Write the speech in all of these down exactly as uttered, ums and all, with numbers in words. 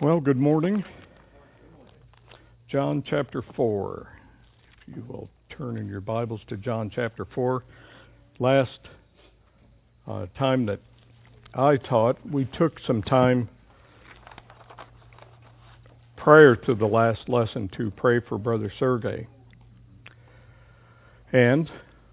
Well, good morning. John chapter four. If you will turn in your Bibles to John chapter four. Last uh, time that I taught, we took some time prior to the last lesson to pray for Brother Sergey. And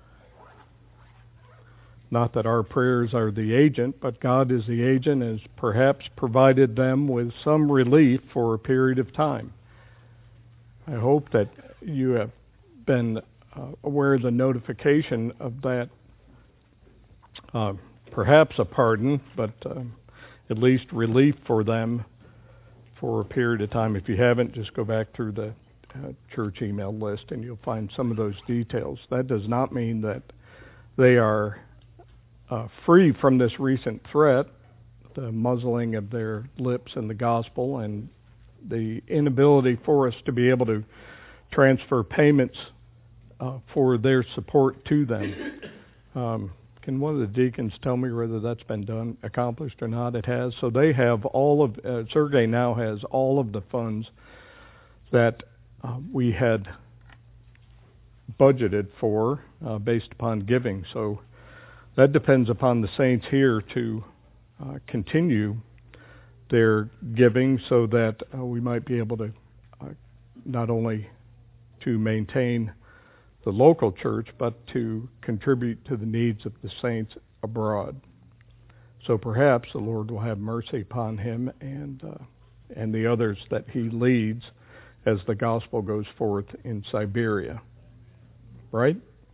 not that our prayers are the agent, but God is the agent, has perhaps provided them with some relief for a period of time. I hope that you have been uh, aware of the notification of that, uh, perhaps a pardon, but uh, at least relief for them for a period of time. If you haven't, just go back through the uh, church email list and you'll find some of those details. That does not mean that they are Uh, free from this recent threat, the muzzling of their lips in the gospel and the inability for us to be able to transfer payments uh, for their support to them. Um, can one of the deacons tell me whether that's been done, accomplished or not? It has. So they have all of, uh, Sergey now has all of the funds that uh, we had budgeted for uh, based upon giving. So that depends upon the saints here to uh, continue their giving so that uh, we might be able to uh, not only to maintain the local church, but to contribute to the needs of the saints abroad. So perhaps the Lord will have mercy upon him and uh, and the others that he leads as the gospel goes forth in Siberia. Right?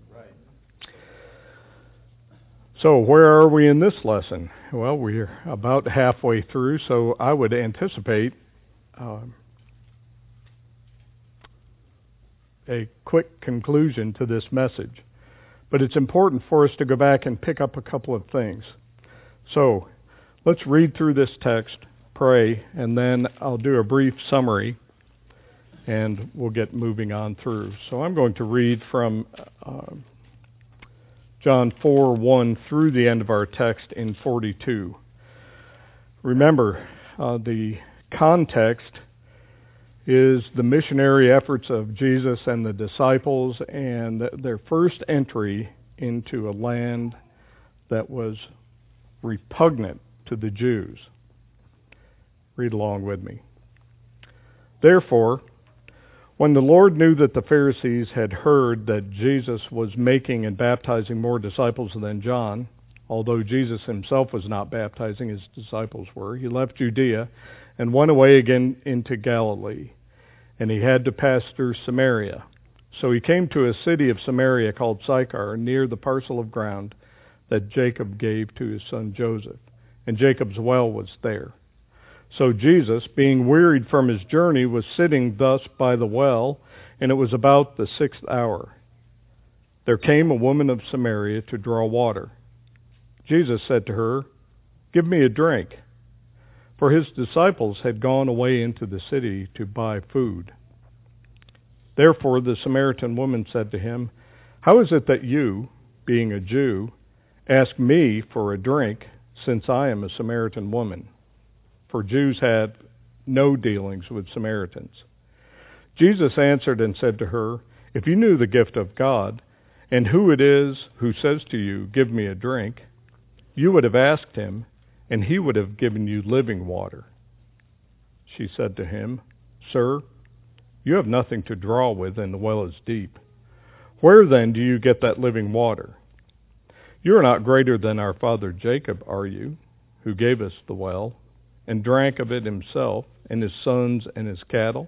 So where are we in this lesson? Well, we're about halfway through, so I would anticipate um, a quick conclusion to this message. But it's important for us to go back and pick up a couple of things. So let's read through this text, pray, and then I'll do a brief summary, and we'll get moving on through. So I'm going to read from Uh, John four, one through the end of our text in forty-two. Remember, uh, the context is the missionary efforts of Jesus and the disciples and their first entry into a land that was repugnant to the Jews. Read along with me. Therefore, when the Lord knew that the Pharisees had heard that Jesus was making and baptizing more disciples than John, although Jesus himself was not baptizing, his disciples were, he left Judea and went away again into Galilee, and he had to pass through Samaria. So he came to a city of Samaria called Sychar, near the parcel of ground that Jacob gave to his son Joseph, and Jacob's well was there. So Jesus, being wearied from his journey, was sitting thus by the well, and it was about the sixth hour. There came a woman of Samaria to draw water. Jesus said to her, "Give me a drink," for his disciples had gone away into the city to buy food. Therefore the Samaritan woman said to him, "How is it that you, being a Jew, ask me for a drink, since I am a Samaritan woman?" For Jews had no dealings with Samaritans. Jesus answered and said to her, "If you knew the gift of God, and who it is who says to you, 'Give me a drink,' you would have asked him, and he would have given you living water." She said to him, "Sir, you have nothing to draw with, and the well is deep. Where then do you get that living water? You are not greater than our father Jacob, are you, who gave us the well, and drank of it himself, and his sons and his cattle?"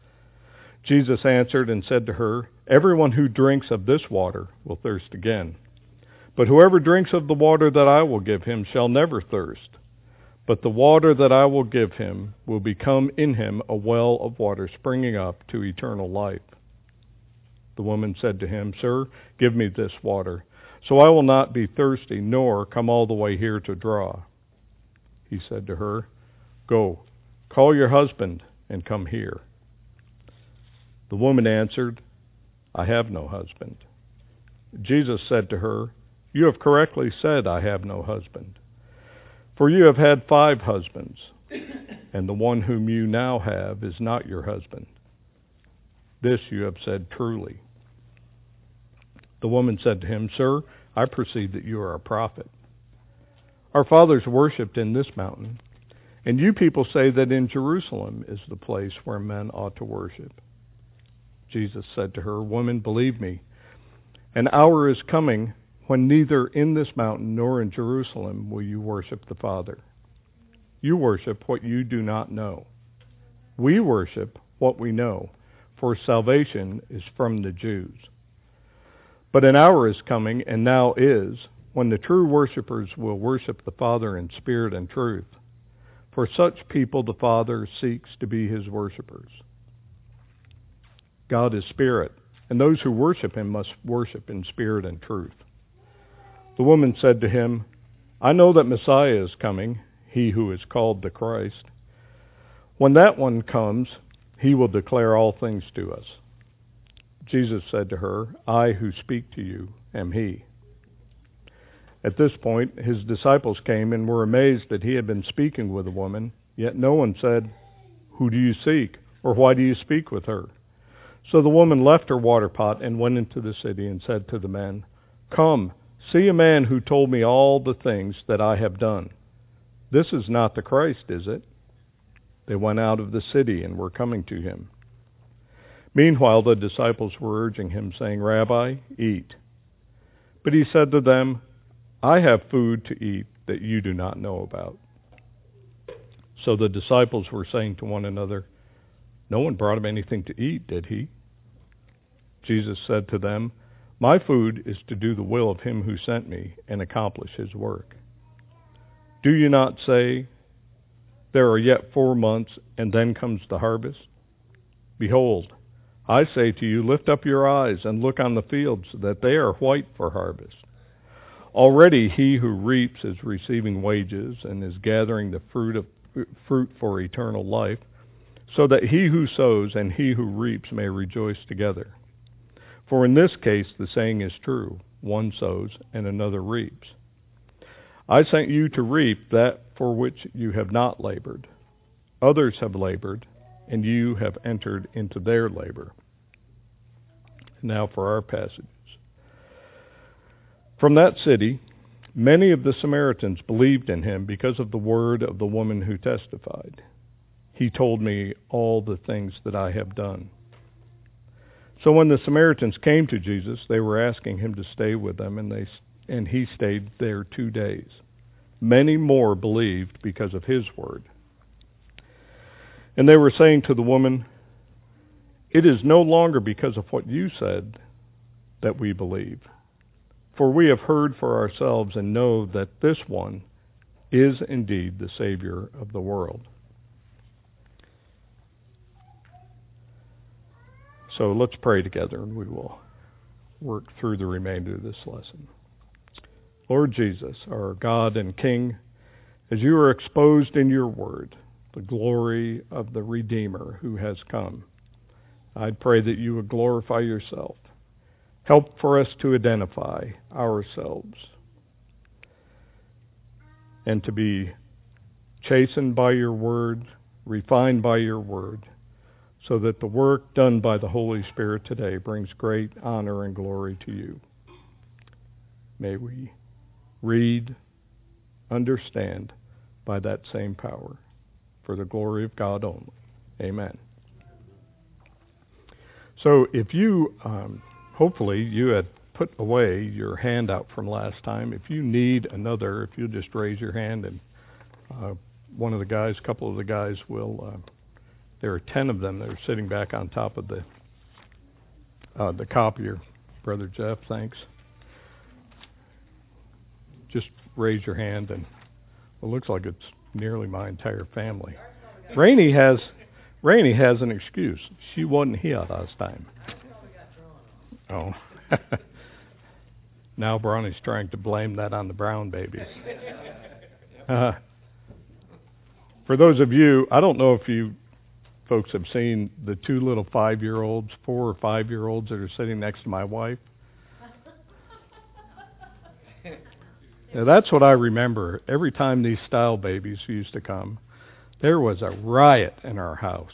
Jesus answered and said to her, "Everyone who drinks of this water will thirst again. But whoever drinks of the water that I will give him shall never thirst. But the water that I will give him will become in him a well of water springing up to eternal life." The woman said to him, "Sir, give me this water, so I will not be thirsty, nor come all the way here to draw." He said to her, "Go, call your husband and come here." The woman answered, "I have no husband." Jesus said to her, "You have correctly said, 'I have no husband.' For you have had five husbands, and the one whom you now have is not your husband. This you have said truly." The woman said to him, "Sir, I perceive that you are a prophet. Our fathers worshipped in this mountain, and you people say that in Jerusalem is the place where men ought to worship." Jesus said to her, "Woman, believe me, an hour is coming when neither in this mountain nor in Jerusalem will you worship the Father. You worship what you do not know. We worship what we know, for salvation is from the Jews. But an hour is coming, and now is, when the true worshipers will worship the Father in spirit and truth. For such people the Father seeks to be his worshipers. God is spirit, and those who worship him must worship in spirit and truth." The woman said to him, "I know that Messiah is coming, he who is called the Christ. When that one comes, he will declare all things to us." Jesus said to her, "I who speak to you am he." At this point, his disciples came and were amazed that he had been speaking with a woman, yet no one said, "Who do you seek?" or "Why do you speak with her?" So the woman left her water pot and went into the city and said to the men, "Come, see a man who told me all the things that I have done. This is not the Christ, is it?" They went out of the city and were coming to him. Meanwhile, the disciples were urging him, saying, "Rabbi, eat." But he said to them, "I have food to eat that you do not know about." So the disciples were saying to one another, "No one brought him anything to eat, did he?" Jesus said to them, "My food is to do the will of him who sent me and accomplish his work. Do you not say, 'There are yet four months, and then comes the harvest'? Behold, I say to you, lift up your eyes and look on the fields, that they are white for harvest. Already he who reaps is receiving wages and is gathering the fruit of fruit for eternal life, so that he who sows and he who reaps may rejoice together. For in this case the saying is true, one sows and another reaps. I sent you to reap that for which you have not labored. Others have labored, and you have entered into their labor." Now for our passages. From that city, many of the Samaritans believed in him because of the word of the woman who testified, "He told me all the things that I have done." So when the Samaritans came to Jesus, they were asking him to stay with them, and they and he stayed there two days. Many more believed because of his word. And they were saying to the woman, "It is no longer because of what you said that we believe. For we have heard for ourselves and know that this one is indeed the Savior of the world." So let's pray together, and we will work through the remainder of this lesson. Lord Jesus, our God and King, as you are exposed in your word, the glory of the Redeemer who has come, I pray that you would glorify yourself. Help for us to identify ourselves and to be chastened by your word, refined by your word, so that the work done by the Holy Spirit today brings great honor and glory to you. May we read, understand by that same power, for the glory of God only. Amen. So if you, um, hopefully you had put away your handout from last time. If you need another, if you'll just raise your hand, and uh, one of the guys, a couple of the guys will, uh, there are ten of them that are sitting back on top of the uh, the copier. Brother Jeff, thanks. Just raise your hand, and it looks like it's nearly my entire family. Rainey has Rainey has an excuse. She wasn't here last time. Oh. Now Bronny's trying to blame that on the Brown babies. Uh, for those of you, I don't know if you folks have seen the two little five-year-olds, four or five-year-olds that are sitting next to my wife. Now, that's what I remember. Every time these style babies used to come, There was a riot in our house.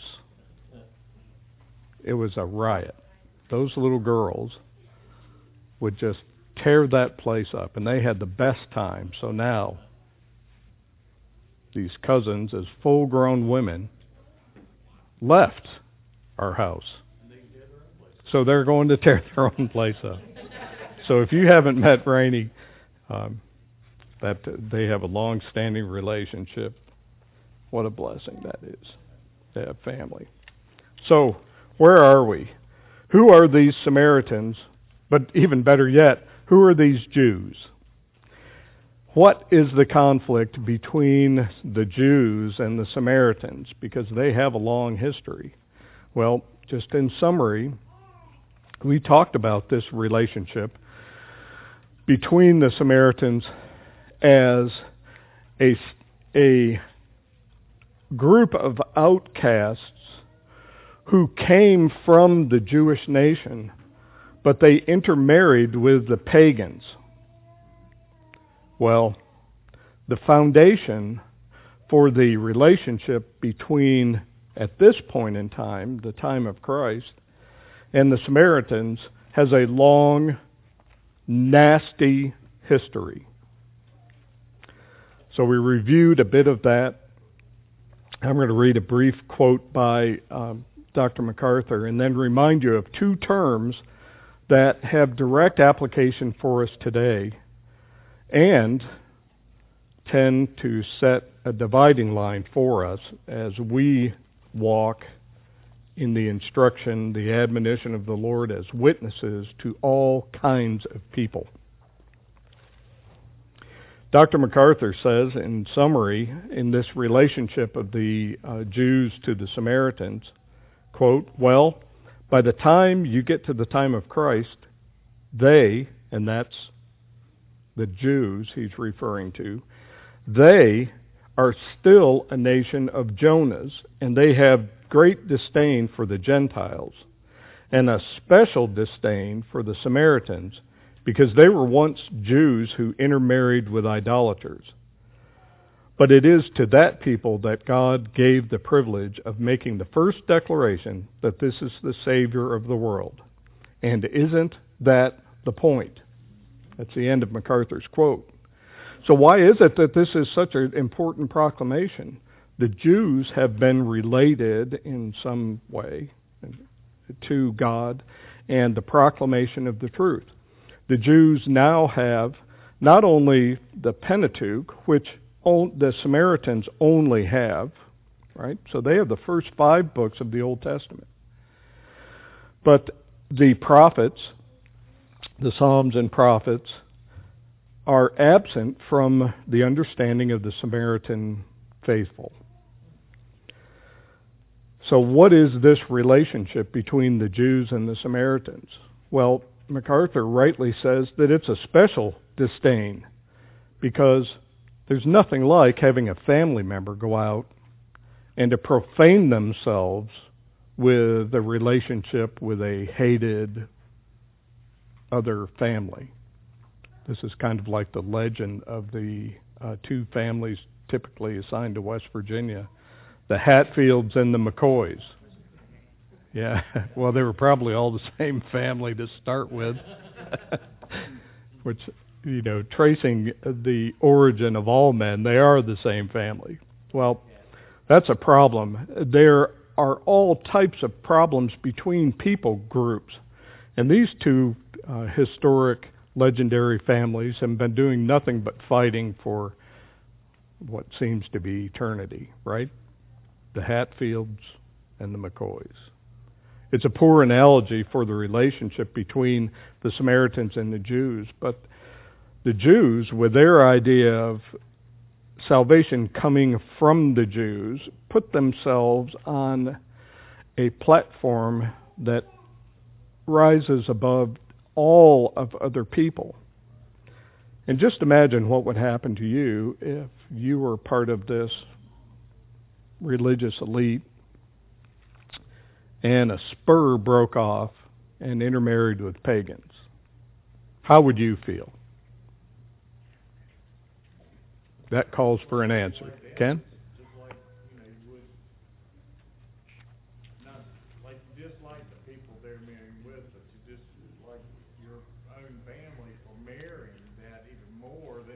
It was a riot. Those little girls would just tear that place up, and they had the best time. So now, these cousins, as full-grown women, left our house. So they're going to tear their own place up. So if you haven't met Rainey, um, that they have a long-standing relationship. What a blessing that is to have family. So where are we? Who are these Samaritans? But even better yet, who are these Jews? What is the conflict between the Jews and the Samaritans? Because they have a long history. Well, just in summary, we talked about this relationship between the Samaritans as a, a group of outcasts who came from the Jewish nation, but they intermarried with the pagans. Well, the foundation for the relationship between, at this point in time, the time of Christ, and the Samaritans has a long, nasty history. So we reviewed a bit of that. I'm going to read a brief quote by um, Doctor MacArthur and then remind you of two terms that have direct application for us today and tend to set a dividing line for us as we walk in the instruction, the admonition of the Lord as witnesses to all kinds of people. Doctor MacArthur says, in summary, in this relationship of the uh, Jews to the Samaritans, quote, well, by the time you get to the time of Christ, they, and that's the Jews he's referring to, they are still a nation of Jonahs, and they have great disdain for the Gentiles, and a special disdain for the Samaritans, because they were once Jews who intermarried with idolaters. But it is to that people that God gave the privilege of making the first declaration that this is the Savior of the world. And isn't that the point? That's the end of MacArthur's quote. So why is it that this is such an important proclamation? The Jews have been related in some way to God and the proclamation of the truth. The Jews now have not only the Pentateuch, which the Samaritans only have, right? So they have the first five books of the Old Testament. But the prophets, the Psalms and prophets, are absent from the understanding of the Samaritan faithful. So what is this relationship between the Jews and the Samaritans? Well, MacArthur rightly says that it's a special disdain because there's nothing like having a family member go out and to profane themselves with a relationship with a hated other family. This is kind of like the legend of the uh, two families typically assigned to West Virginia, the Hatfields and the McCoys. Yeah, well, they were probably all the same family to start with, which, you know, tracing the origin of all men, they are the same family. Well, that's a problem. There are all types of problems between people groups. And these two uh, historic, legendary families have been doing nothing but fighting for what seems to be eternity, right? The Hatfields and the McCoys. It's a poor analogy for the relationship between the Samaritans and the Jews, but the Jews, with their idea of salvation coming from the Jews, put themselves on a platform that rises above all of other people. And just imagine what would happen to you if you were part of this religious elite and a spur broke off and intermarried with pagans. How would you feel? That calls for an answer. Ken?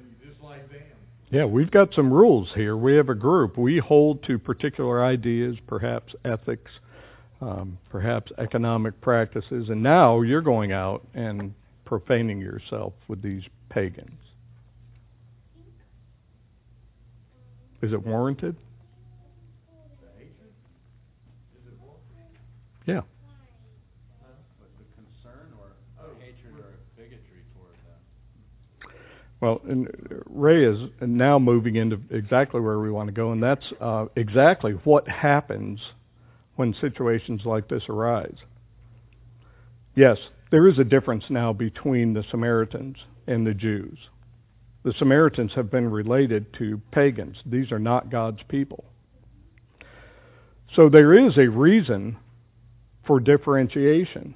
just like them. Yeah, we've got some rules here. We have a group. We hold to particular ideas, perhaps ethics, um, perhaps economic practices, and now you're going out and profaning yourself with these pagans. Is it warranted? The hatred? Is it warranted? Yeah. Huh? But the concern or Oh, hatred with- or bigotry toward them. Well, and Ray is now moving into exactly where we want to go, and that's uh, exactly what happens when situations like this arise. Yes, there is a difference now between the Samaritans and the Jews. The Samaritans have been related to pagans. These are not God's people. So there is a reason for differentiation.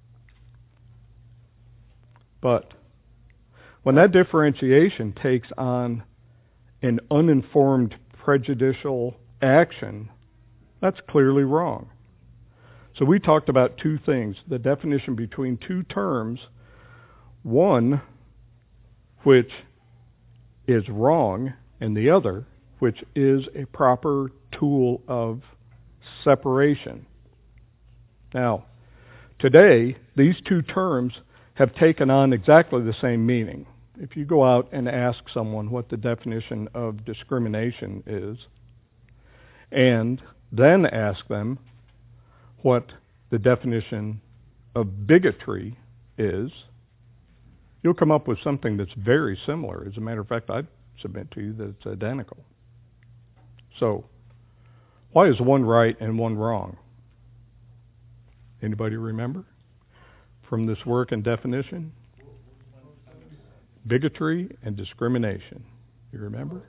But when that differentiation takes on an uninformed, prejudicial action, that's clearly wrong. So we talked about two things, the definition between two terms, one which is wrong, and the other which is a proper tool of separation. Now, today, these two terms have taken on exactly the same meaning. If you go out and ask someone what the definition of discrimination is, and then ask them what the definition of bigotry is, you'll come up with something that's very similar. As a matter of fact, I'd submit to you that it's identical. So, why is one right and one wrong? Anybody remember from this work and definition? Bigotry and discrimination. You remember?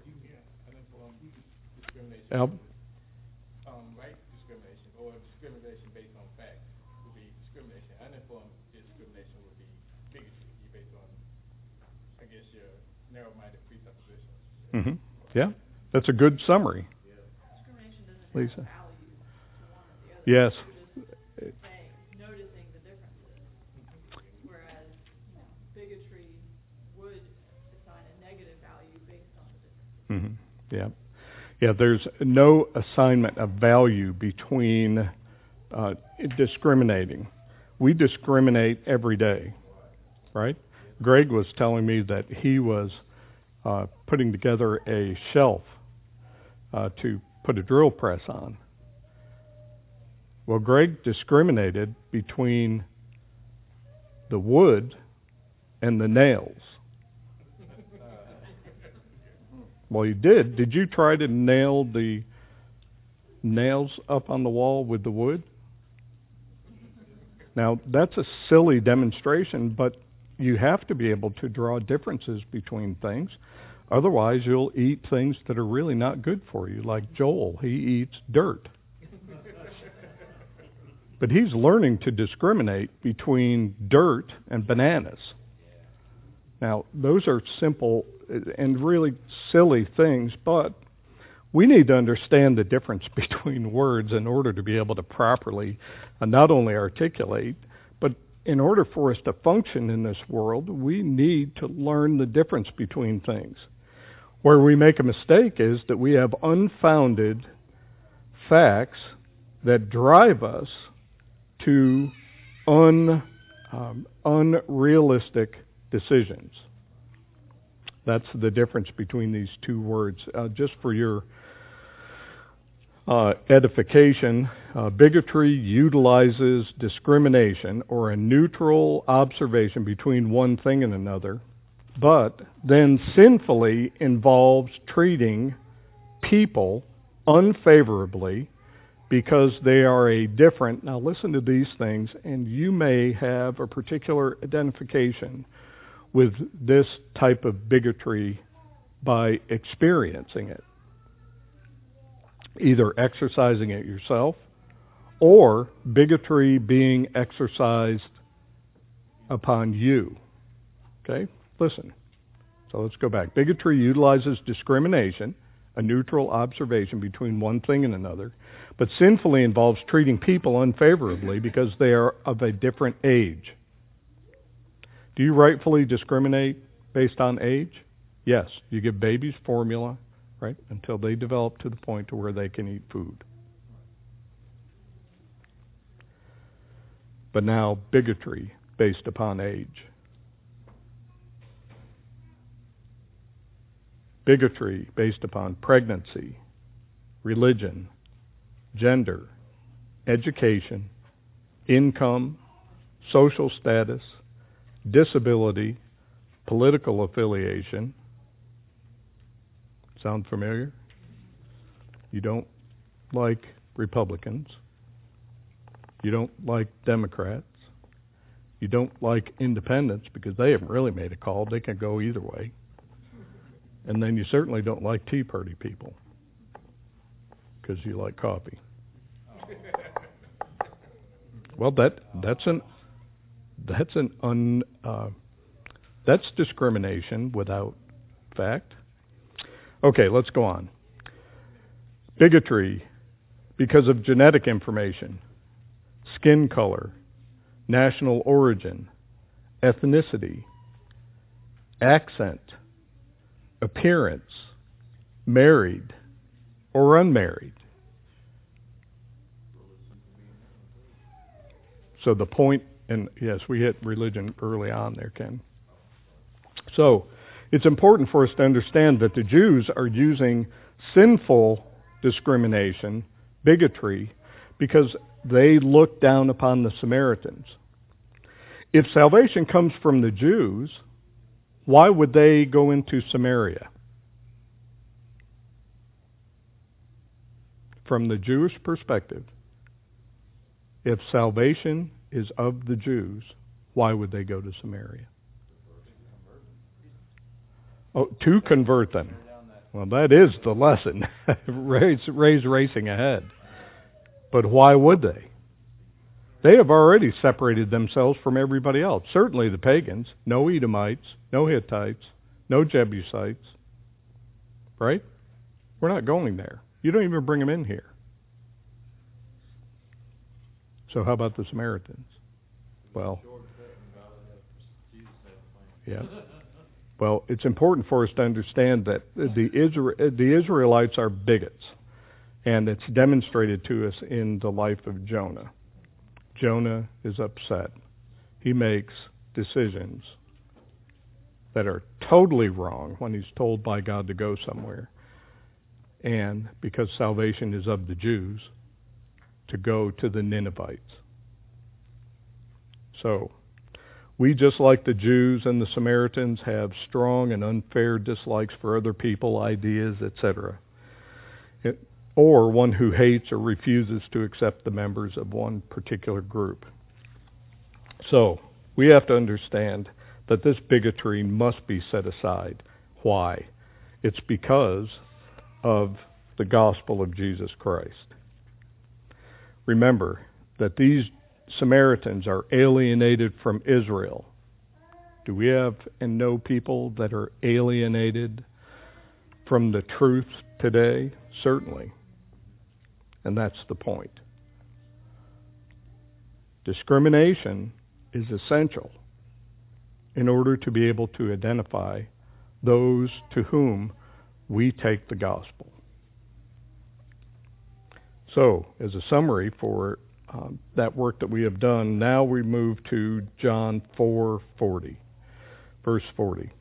Al? Um, right discrimination or discrimination based on fact would be discrimination. Uninformed discrimination would be bigotry, based on, I guess, your narrow-minded presuppositions. Mm-hmm. Yeah, that's a good summary. Discrimination doesn't Lisa. have value to one or the other. Yes. You're just saying, noticing the differences. Whereas, you know, bigotry would assign a negative value based on the differences. Mm-hmm. Yeah. Yeah, there's no assignment of value between uh, discriminating. We discriminate every day, right? Greg was telling me that he was uh, putting together a shelf uh, to put a drill press on. Well, Greg discriminated between the wood and the nails. Well, you did. Did you try to nail the nails up on the wall with the wood? Now, that's a silly demonstration, but you have to be able to draw differences between things. Otherwise, you'll eat things that are really not good for you, like Joel. He eats dirt. But he's learning to discriminate between dirt and bananas. Now, those are simple and really silly things, but we need to understand the difference between words in order to be able to properly uh, not only articulate, but in order for us to function in this world, we need to learn the difference between things. Where we make a mistake is that we have unfounded facts that drive us to un, um, unrealistic decisions. That's the difference between these two words. Uh, just for your uh, edification, uh, bigotry utilizes discrimination or a neutral observation between one thing and another, but then sinfully involves treating people unfavorably because they are a different. Now listen to these things, and you may have a particular identification with this type of bigotry by experiencing it, either exercising it yourself or bigotry being exercised upon you. Okay? Listen. So let's go back. Bigotry utilizes discrimination, a neutral observation between one thing and another, but sinfully involves treating people unfavorably because they are of a different age. Do you rightfully discriminate based on age? Yes, you give babies formula, right, until they develop to the point to where they can eat food. But now bigotry based upon age. Bigotry based upon pregnancy, religion, gender, education, income, social status, disability, political affiliation. Sound familiar? You don't like Republicans. You don't like Democrats. You don't like independents because they haven't really made a call. They can go either way. And then you certainly don't like Tea Party people because you like coffee. Well, that that's an that's an un uh, that's discrimination without fact. Okay, let's go on. Bigotry because of genetic information, skin color, national origin, ethnicity, accent, appearance, married or unmarried. So the point, and yes, we hit religion early on there, Ken. So it's important for us to understand that the Jews are using sinful discrimination, bigotry, because they look down upon the Samaritans. If salvation comes from the Jews, why would they go into Samaria? From the Jewish perspective, if salvation is of the Jews, why would they go to Samaria? Oh, to convert them. Well, that is the lesson. Ray's, Ray's racing ahead. But why would they? They have already separated themselves from everybody else. Certainly the pagans. No Edomites, no Hittites, no Jebusites. Right? We're not going there. You don't even bring them in here. So how about the Samaritans? Well, yeah. Well, it's important for us to understand that the Isra- the Israelites are bigots, and it's demonstrated to us in the life of Jonah. Jonah is upset. He makes decisions that are totally wrong when he's told by God to go somewhere. And because salvation is of the Jews, to go to the Ninevites. So, we, just like the Jews and the Samaritans, have strong and unfair dislikes for other people, ideas, et cetera. Or one who hates or refuses to accept the members of one particular group. So, we have to understand that this bigotry must be set aside. Why? It's because of the gospel of Jesus Christ. Remember that these Samaritans are alienated from Israel. Do we have and know people that are alienated from the truth today? Certainly. And that's the point. Discrimination is essential in order to be able to identify those to whom we take the gospel. So, as a summary for um, that work that we have done, now we move to John four forty, verse forty.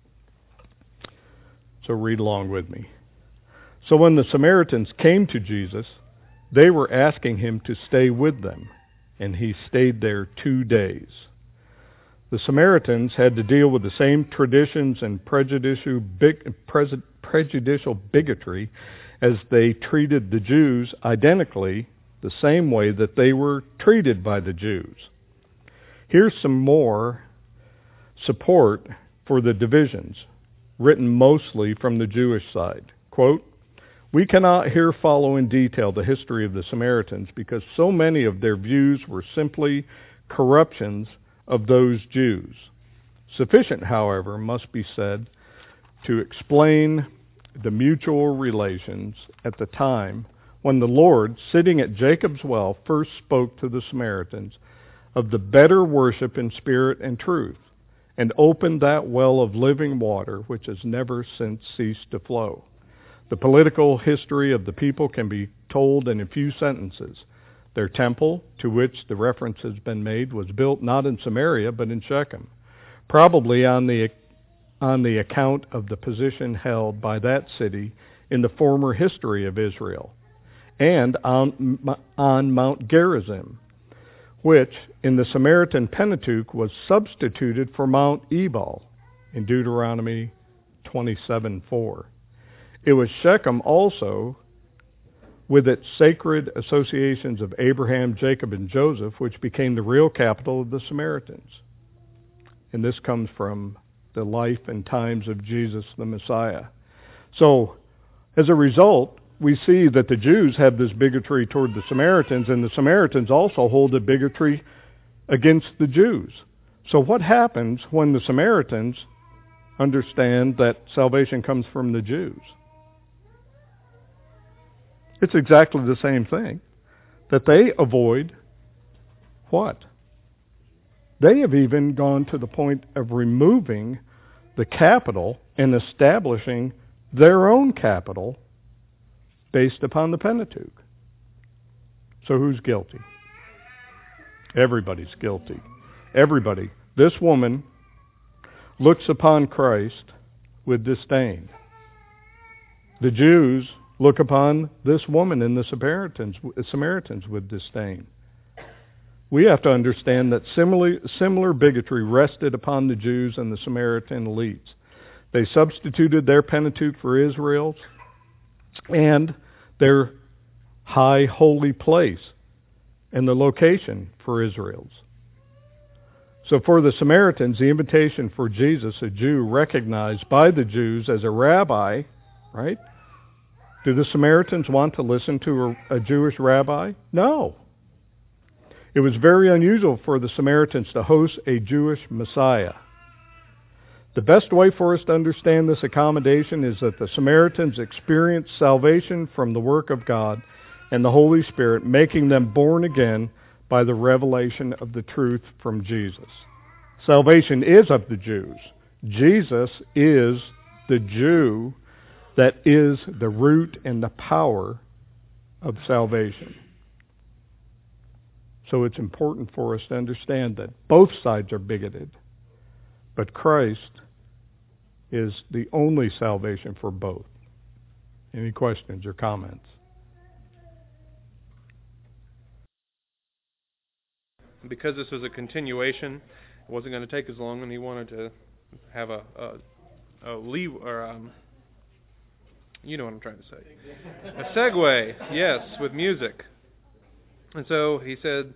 So read along with me. So when the Samaritans came to Jesus, they were asking him to stay with them, and he stayed there two days. The Samaritans had to deal with the same traditions and prejudicial, big, prejudicial bigotry as they treated the Jews identically the same way that they were treated by the Jews. Here's some more support for the divisions, written mostly from the Jewish side. Quote, "We cannot here follow in detail the history of the Samaritans because so many of their views were simply corruptions of those Jews. Sufficient, however, must be said to explain the mutual relations at the time when the Lord, sitting at Jacob's well, first spoke to the Samaritans of the better worship in spirit and truth, and opened that well of living water which has never since ceased to flow. The political history of the people can be told in a few sentences. Their temple, to which the reference has been made, was built not in Samaria but in Shechem, probably on the on the account of the position held by that city in the former history of Israel, and on, on Mount Gerizim, which in the Samaritan Pentateuch was substituted for Mount Ebal in Deuteronomy twenty-seven four. It was Shechem also, with its sacred associations of Abraham, Jacob, and Joseph, which became the real capital of the Samaritans. And this comes from the life and times of Jesus the Messiah. So, as a result, we see that the Jews have this bigotry toward the Samaritans, and the Samaritans also hold a bigotry against the Jews. So what happens when the Samaritans understand that salvation comes from the Jews? It's exactly the same thing. That they avoid what? They have even gone to the point of removing the capital and establishing their own capital based upon the Pentateuch. So who's guilty? Everybody's guilty. Everybody. This woman looks upon Christ with disdain. The Jews look upon this woman and the Samaritans, Samaritans with disdain. We have to understand that similar, similar bigotry rested upon the Jews and the Samaritan elites. They substituted their Pentateuch for Israel's and their high holy place and the location for Israel's. So for the Samaritans, the invitation for Jesus, a Jew recognized by the Jews as a rabbi, right? Do the Samaritans want to listen to a, a Jewish rabbi? No. It was very unusual for the Samaritans to host a Jewish Messiah. The best way for us to understand this accommodation is that the Samaritans experienced salvation from the work of God and the Holy Spirit, making them born again by the revelation of the truth from Jesus. Salvation is of the Jews. Jesus is the Jew that is the root and the power of salvation. So it's important for us to understand that both sides are bigoted, but Christ is the only salvation for both. Any questions or comments? Because this was a continuation, it wasn't going to take as long, and he wanted to have a a, a leave or um, you know what I'm trying to say, a segue, yes, with music. And so he said,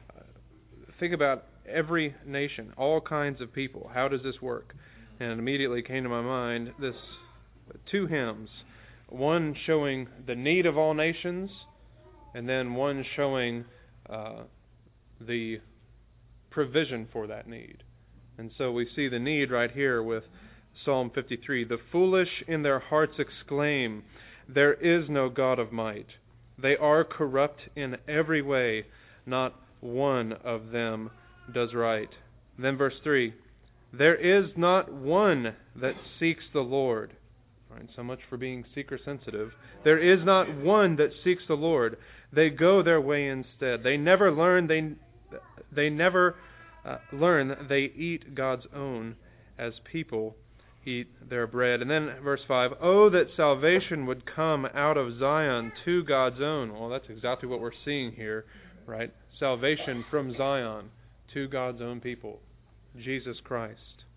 think about every nation, all kinds of people. How does this work? And it immediately came to my mind this two hymns, one showing the need of all nations, and then one showing uh, the provision for that need. And so we see the need right here with Psalm fifty-three. The foolish in their hearts exclaim, there is no God of might. They are corrupt in every way. Not one of them does right. Then verse three. There is not one that seeks the Lord. Right, so much for being seeker sensitive. There is not one that seeks the Lord. They go their way instead. They never learn. They they never uh, learn. They eat God's own as people eat their bread. And then verse five, oh, that salvation would come out of Zion to God's own. Well, that's exactly what we're seeing here, right? Salvation from Zion to God's own people, Jesus Christ.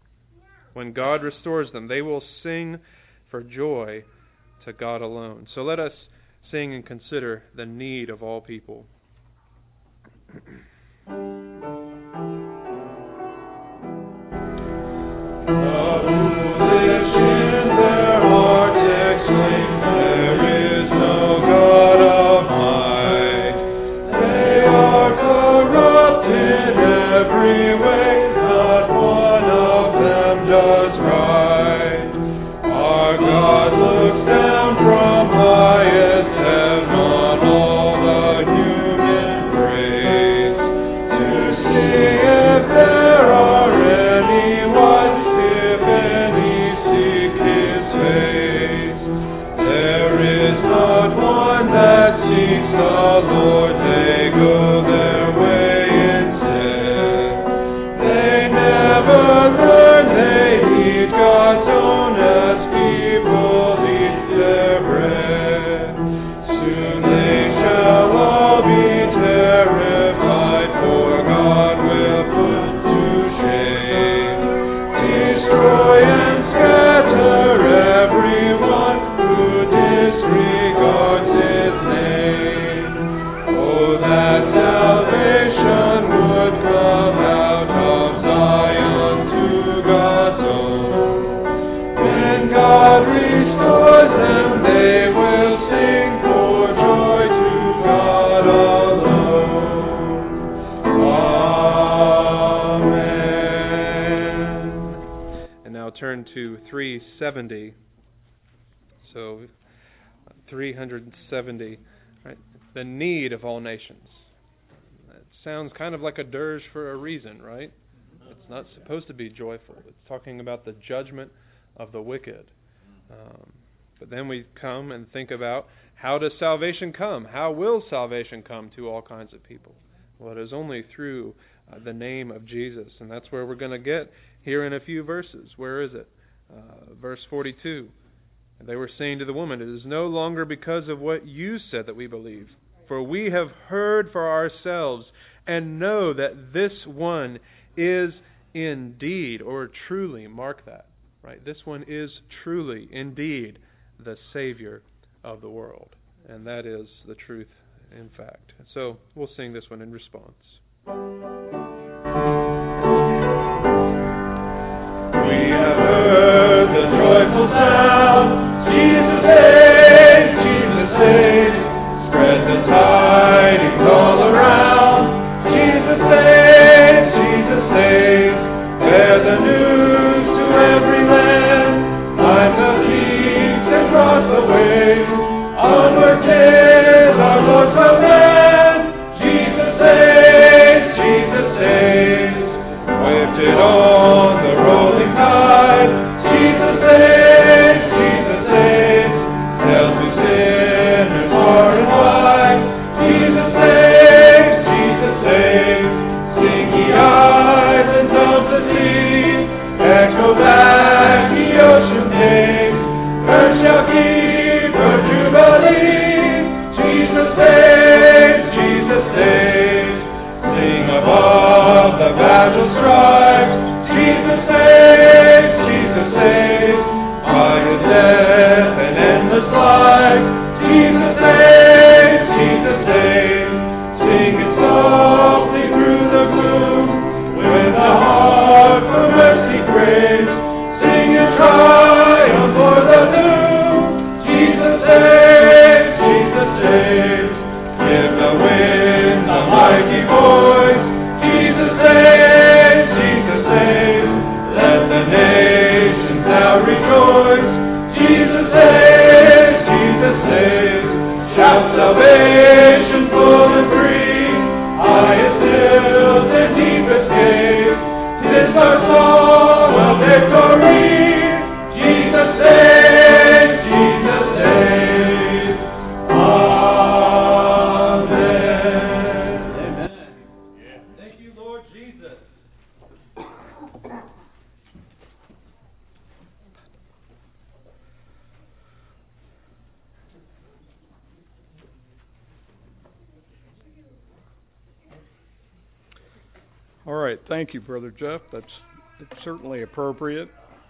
When God restores them, they will sing for joy to God alone. So let us sing and consider the need of all people. Looks down from highest heaven on all the human seventy. So, three hundred seventy. Right? The need of all nations. That sounds kind of like a dirge for a reason, right? It's not supposed to be joyful. It's talking about the judgment of the wicked. Um, but then we come and think about, how does salvation come? How will salvation come to all kinds of people? Well, it is only through uh, the name of Jesus. And that's where we're going to get here in a few verses. Where is it? Uh, verse forty-two. And they were saying to the woman, it is no longer because of what you said that we believe. For we have heard for ourselves and know that this one is indeed, or truly, mark that, right? This one is truly, indeed, the Savior of the world. And that is the truth, in fact. So we'll sing this one in response. We have heard the joyful sound. Jesus saves, Jesus saves. Spread the tidings all around. Jesus saves, Jesus saves. Bear the news to every man. Climb the peaks and cross the waves. Onward tis our Lord's command. Jesus saves, Jesus saves. Lifted on the rolling tide. Jesus saves, Jesus saves. Help to sinners far and wide. Jesus saves, Jesus saves. Sing ye islands of the sea. Echo back the ocean names. Earth shall keep her jubilee. Jesus saves, Jesus saves. Sing above the battle stripes. Jesus saves, Jesus saves. By his death and endless life. Jesus saves, Jesus saves. Sing it softly through the gloom. With a heart for mercy craves. Sing in triumph for the doom. Jesus saves, Jesus saves. Give the wind a mighty voice. Jesus saves, Jesus saves. Let the nations now rejoice. Jesus saves, Jesus saves. Shout salvation full and free. Highest hills and deepest caves. This our song of victory. Jesus saves, Jesus saves. Amen. Amen. Thank you, Lord Jesus. All right, thank you, Brother Jeff. That's, that's certainly appropriate.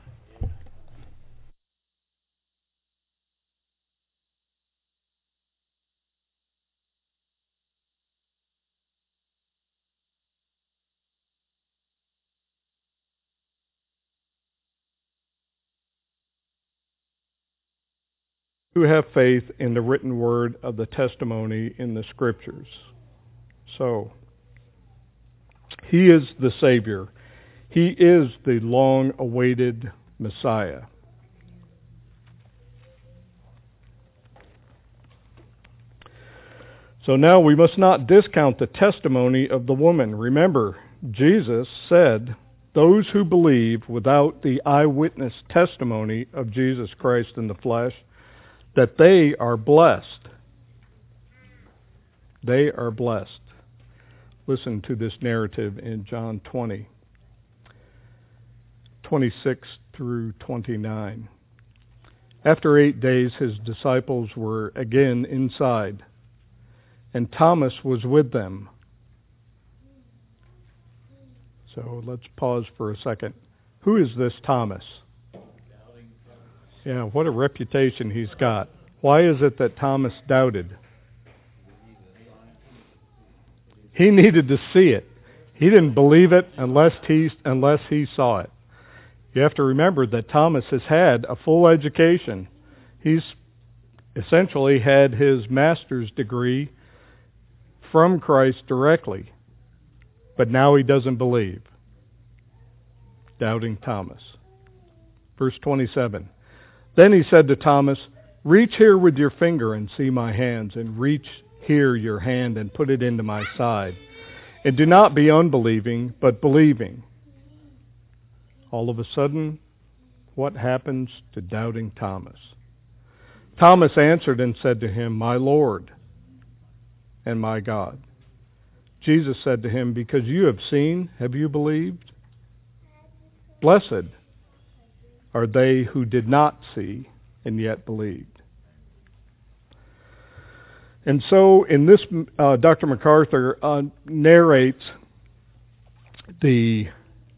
Who have faith in the written word of the testimony in the Scriptures. So, He is the Savior. He is the long-awaited Messiah. So now we must not discount the testimony of the woman. Remember, Jesus said, those who believe without the eyewitness testimony of Jesus Christ in the flesh, that they are blessed. They are blessed. Listen to this narrative in John twenty, twenty-six through twenty-nine. After eight days, his disciples were again inside, and Thomas was with them. So let's pause for a second. Who is this Thomas? Yeah, what a reputation he's got. Why is it that Thomas doubted? He needed to see it. He didn't believe it unless he, unless he saw it. You have to remember that Thomas has had a full education. He's essentially had his master's degree from Christ directly. But now he doesn't believe. Doubting Thomas. Verse twenty-seven. Then he said to Thomas, "Reach here with your finger and see my hands, and reach here your hand and put it into my side. And do not be unbelieving, but believing." All of a sudden, what happens to doubting Thomas? Thomas answered and said to him, "My Lord and my God." Jesus said to him, "Because you have seen, have you believed? Blessed are they who did not see and yet believed." And so in this, uh, Doctor MacArthur uh, narrates the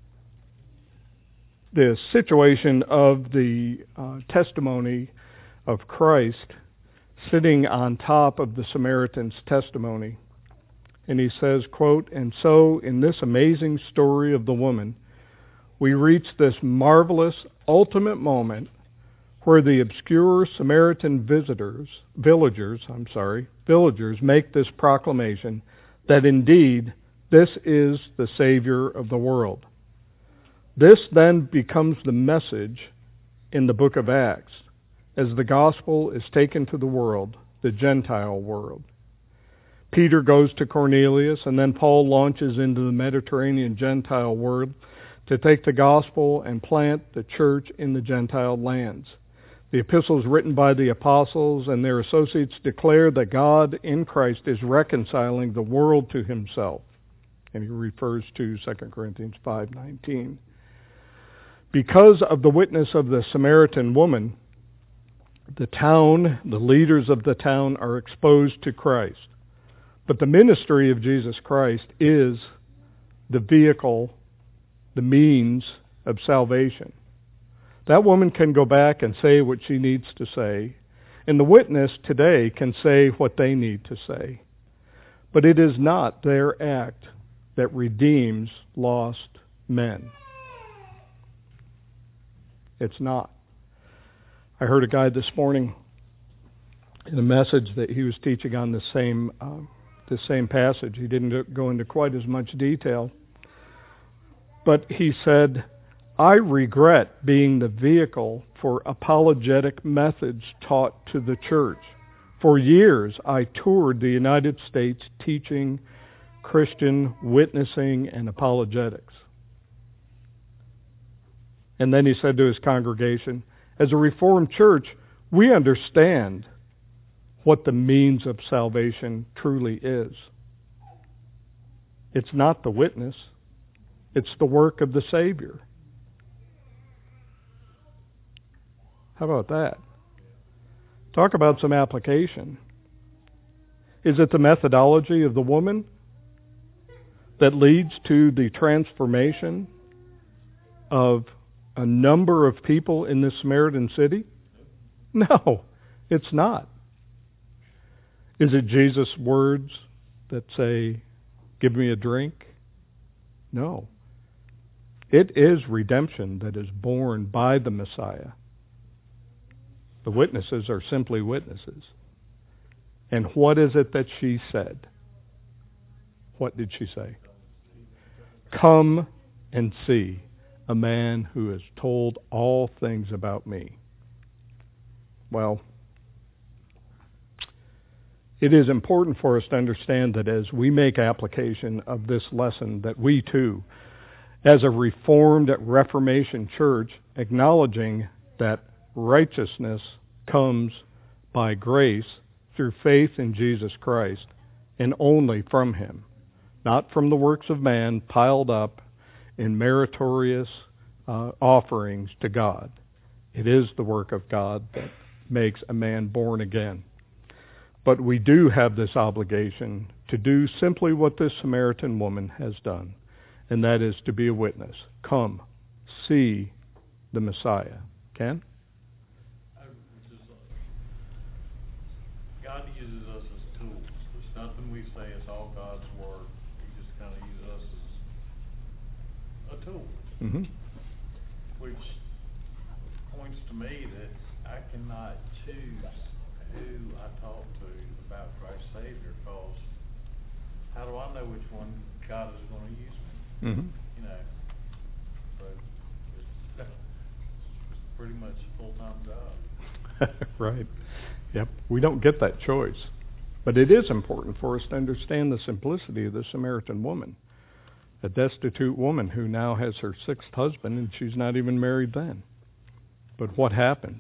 the situation of the uh, testimony of Christ sitting on top of the Samaritan's testimony. And he says, quote, "And so in this amazing story of the woman, we reach this marvelous ultimate moment where the obscure Samaritan visitors, villagers, I'm sorry, villagers make this proclamation that indeed this is the Savior of the world. This then becomes the message in the book of Acts as the gospel is taken to the world, the Gentile world. Peter goes to Cornelius, and then Paul launches into the Mediterranean Gentile world to take the gospel and plant the church in the Gentile lands. The epistles written by the apostles and their associates declare that God in Christ is reconciling the world to himself. And he refers to Second Corinthians five nineteen. Because of the witness of the Samaritan woman, the town, the leaders of the town are exposed to Christ. But the ministry of Jesus Christ is the vehicle, the means of salvation. That woman can go back and say what she needs to say, and the witness today can say what they need to say. But it is not their act that redeems lost men. It's not. I heard a guy this morning in a message that he was teaching on the same uh, the same passage. He didn't go into quite as much detail, but he said, "I regret being the vehicle for apologetic methods taught to the church. For years, I toured the United States teaching Christian witnessing and apologetics." And then he said to his congregation, "As a Reformed church, we understand what the means of salvation truly is. It's not the witness. It's the work of the Savior." How about that? Talk about some application. Is it the methodology of the woman that leads to the transformation of a number of people in this Samaritan city? No, it's not. Is it Jesus' words that say, "Give me a drink"? No. It is redemption that is born by the Messiah. The witnesses are simply witnesses. And what is it that she said? What did she say? "Come and see a man who has told all things about me." Well, it is important for us to understand that as we make application of this lesson, that we too, as a Reformed Reformation church, acknowledging that righteousness comes by grace through faith in Jesus Christ, and only from him, not from the works of man piled up in meritorious uh, offerings to God. It is the work of God that makes a man born again. But we do have this obligation to do simply what this Samaritan woman has done, and that is to be a witness. Come, see the Messiah. Ken? God uses us as tools. It's nothing we say, it's all God's word. He just kind of uses us as a tool. Mm-hmm. Which points to me that I cannot choose who I talk to about Christ Savior, because how do I know which one God is going to use me? Mm-hmm. You know, so it's, pretty much a full-time job. Right. Yep. We don't get that choice. But it is important for us to understand the simplicity of the Samaritan woman. A destitute woman who now has her sixth husband and she's not even married then. But what happens?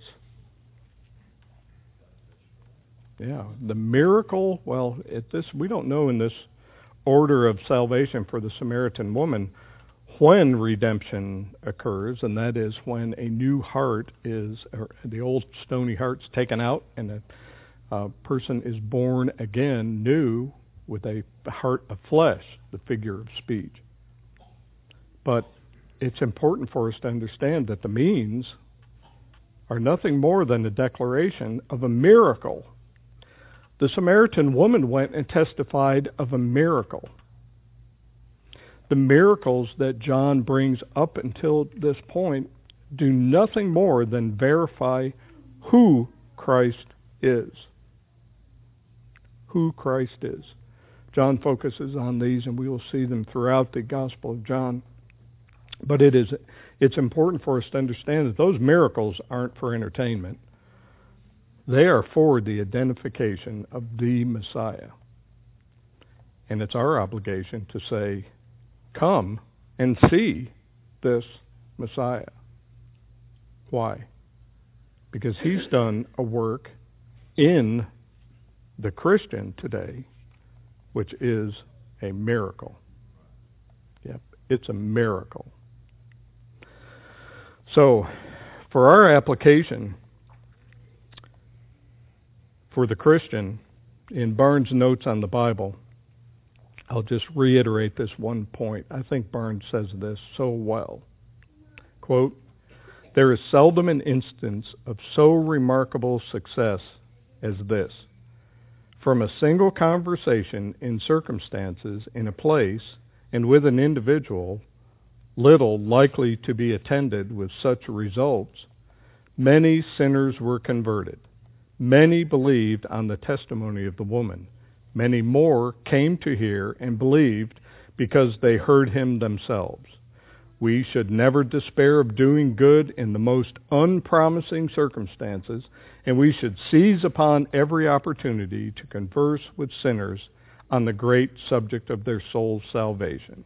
Yeah, the miracle, well, at this, we don't know in this order of salvation for the Samaritan woman when redemption occurs, and that is when a new heart is, or the old stony heart's taken out and a uh, person is born again new with a heart of flesh, the figure of speech. But it's important for us to understand that the means are nothing more than a declaration of a miracle. The Samaritan woman went and testified of a miracle. The miracles that John brings up until this point do nothing more than verify who Christ is. Who Christ is. John focuses on these, and we will see them throughout the Gospel of John. But it is it's important for us to understand that those miracles aren't for entertainment. They are for the identification of the Messiah. And it's our obligation to say, come and see this Messiah. Why? Because he's done a work in the Christian today, which is a miracle. Yep, it's a miracle. So, for our application, for the Christian, in Barnes' notes on the Bible, I'll just reiterate this one point. I think Barnes says this so well. Quote, "There is seldom an instance of so remarkable success as this. From a single conversation in circumstances, in a place, and with an individual, little likely to be attended with such results, many sinners were converted. Many believed on the testimony of the woman. Many more came to hear and believed because they heard him themselves. We should never despair of doing good in the most unpromising circumstances, and we should seize upon every opportunity to converse with sinners on the great subject of their soul's salvation.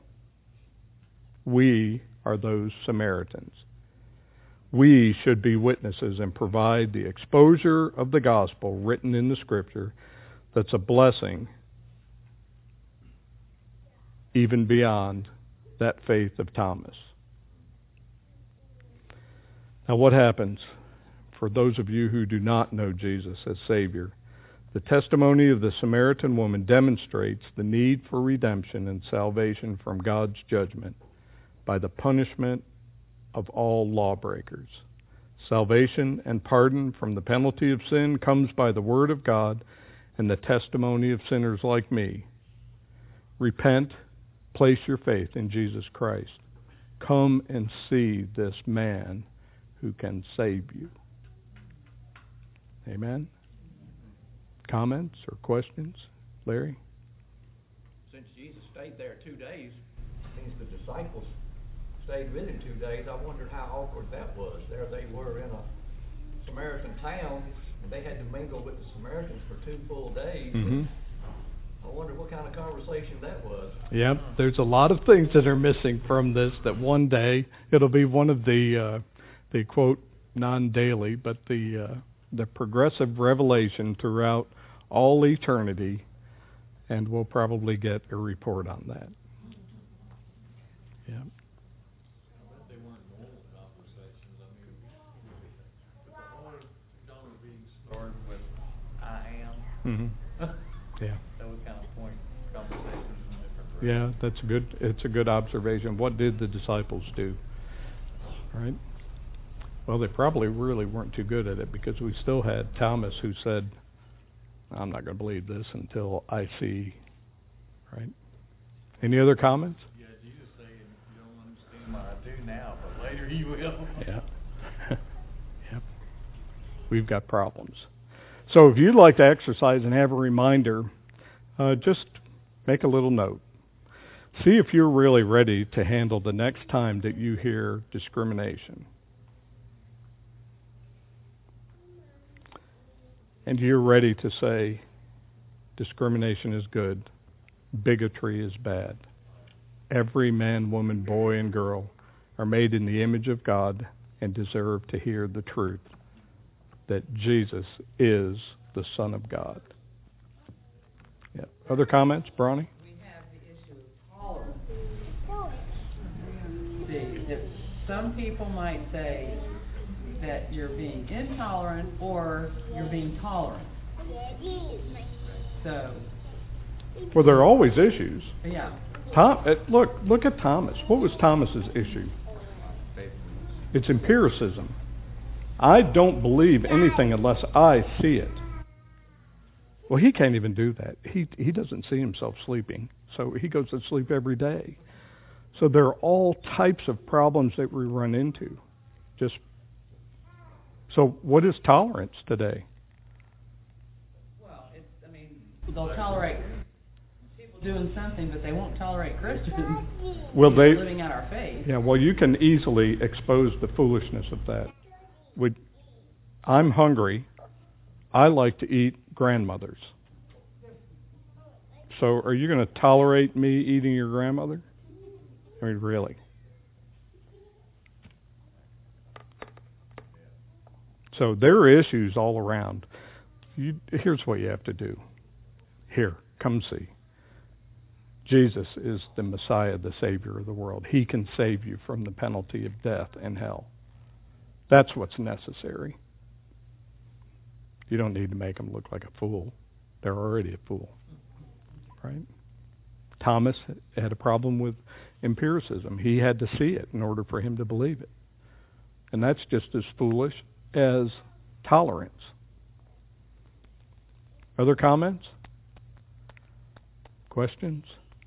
We are those Samaritans. We should be witnesses and provide the exposure of the gospel written in the Scripture that's a blessing even beyond that faith of Thomas. Now what happens for those of you who do not know Jesus as Savior? The testimony of the Samaritan woman demonstrates the need for redemption and salvation from God's judgment by the punishment of all lawbreakers. Salvation and pardon from the penalty of sin comes by the Word of God and the testimony of sinners like me. Repent, place your faith in Jesus Christ. Come and see this man who can save you. Amen? Comments or questions? Larry? Since Jesus stayed there two days, means the disciples stayed with him two days. I wondered how awkward that was. There they were in a Samaritan town, and they had to mingle with the Samaritans for two full days. Mm-hmm. I wonder what kind of conversation that was. Yep, there's a lot of things that are missing from this, that one day it'll be one of the, uh, the quote, non-daily, but the, uh, the progressive revelation throughout all eternity, and we'll probably get a report on that. Yeah. They weren't normal conversations. I mean, but the whole Jonah being started with "I am." Mm-hmm. Yeah. That would kind of point conversations in different directions. Yeah, that's a good. It's a good observation. What did the disciples do? Right. Well, they probably really weren't too good at it, because we still had Thomas who said, "I'm not going to believe this until I see." Right. Any other comments? Yeah, Jesus saying, "You don't understand what I do now, but later you will." Yeah. Yep. We've got problems. So if you'd like to exercise and have a reminder, uh, just make a little note. See if you're really ready to handle the next time that you hear discrimination. and you're ready to say discrimination is good, bigotry is bad. Every man, woman, boy, and girl are made in the image of God and deserve to hear the truth that Jesus is the Son of God. Yeah. Other comments, Bronny? We have the issue of tolerance. See, if some people might say that you're being intolerant or you're being tolerant. So. Well, there are always issues. Yeah. Tom, uh, look, look at Thomas. What was Thomas's issue? It's empiricism. I don't believe anything unless I see it. Well, he can't even do that. He he doesn't see himself sleeping, so he goes to sleep every day. So there are all types of problems that we run into. Just so, what is tolerance today? Well, it's, I mean, they'll tolerate people doing something, but they won't tolerate Christians Well, they living out our faith. Yeah, well, you can easily expose the foolishness of that. Would I'm hungry. I like to eat grandmothers. So are you going to tolerate me eating your grandmother? I mean, really? So there are issues all around. You, here's what you have to do. Here, come see. Jesus is the Messiah, the Savior of the world. He can save you from the penalty of death and hell. That's what's necessary. You don't need to make them look like a fool. They're already a fool. Right? Thomas had a problem with empiricism. He had to see it in order for him to believe it. And that's just as foolish as tolerance. Other comments? Questions?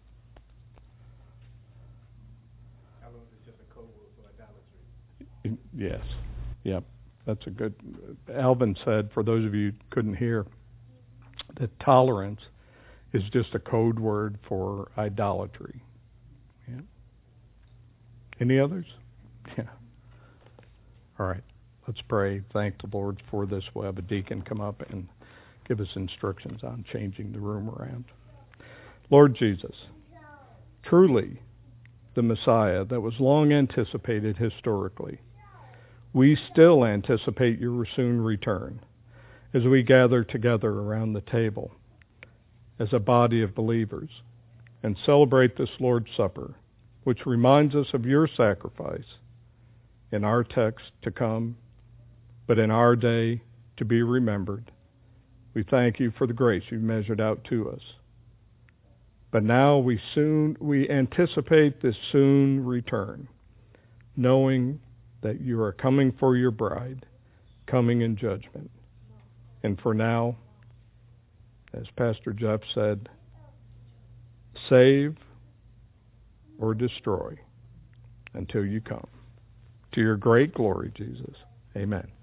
Tolerance is just a code word for idolatry. Yes. Yep. That's a good... Alvin said, for those of you who couldn't hear, that tolerance is just a code word for idolatry. Yeah. Any others? Yeah. All right. Let's pray. Thank the Lord for this. We'll have a deacon come up and give us instructions on changing the room around. Lord Jesus, truly the Messiah that was long anticipated historically, we still anticipate your soon return as we gather together around the table as a body of believers and celebrate this Lord's Supper, which reminds us of your sacrifice in our text to come, but in our day to be remembered. We thank you for the grace you've measured out to us. But now we soon we anticipate this soon return, knowing that you are coming for your bride, coming in judgment. And for now, as Pastor Jeff said, save or destroy until you come. To your great glory, Jesus. Amen.